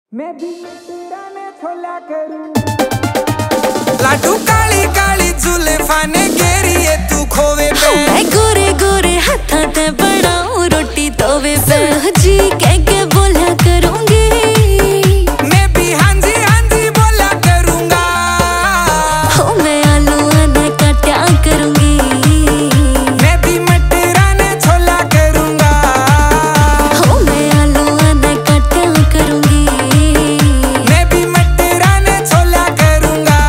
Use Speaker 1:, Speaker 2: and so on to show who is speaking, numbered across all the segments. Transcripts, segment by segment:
Speaker 1: मैं भी तेरा ने छोला करूं।
Speaker 2: लाडू काली काली जुल्फां ने घेरी है तू खोवे पे।
Speaker 3: मैं गोरे गोरे हाथा ते बनाऊं रोटी तवे पे। जी कह के बोला करूंगी।
Speaker 2: मैं भी हांजी हांजी बोला करूंगा।
Speaker 3: हो मैं आलू आधा काटा करूंगी।
Speaker 2: मैं भी मटरा ने छोला करूंगा।
Speaker 3: हो मैं आलू आधा काटा करूंगी।
Speaker 2: मैं भी मटरा ने छोला करूंगा।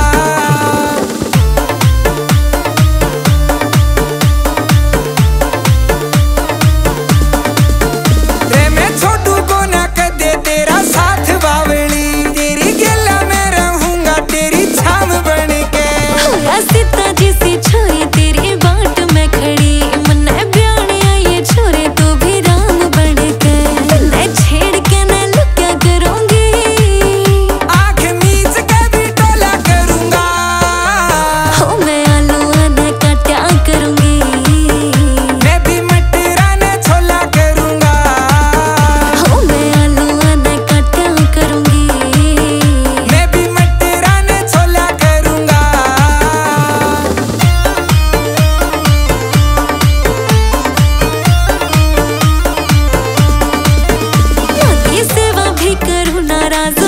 Speaker 2: रे मैं छोटू को ना कदे तेरा साथ बावली। तेरी गला में रहूंगा तेरी छाम बन के।
Speaker 3: होया सीता जैसी छोरी तेरी बाट में खड़ी। मन्ने ब्याने ये छोरे तू भी राम बन के। मैं छेड़ के न लुक्या करूंगी।
Speaker 2: आँख मीच के भी टोला करूंगा।
Speaker 3: हो मैं आलू आधा काटा करूंगी।
Speaker 2: मैं भी मटरा ने छोला करूंगा।
Speaker 3: हो मैं आलू आधा काटा करूंगी।
Speaker 2: मैं भी मटरा ने छोला करूंगा।
Speaker 3: माँ की सेवा भी करूँ नाराज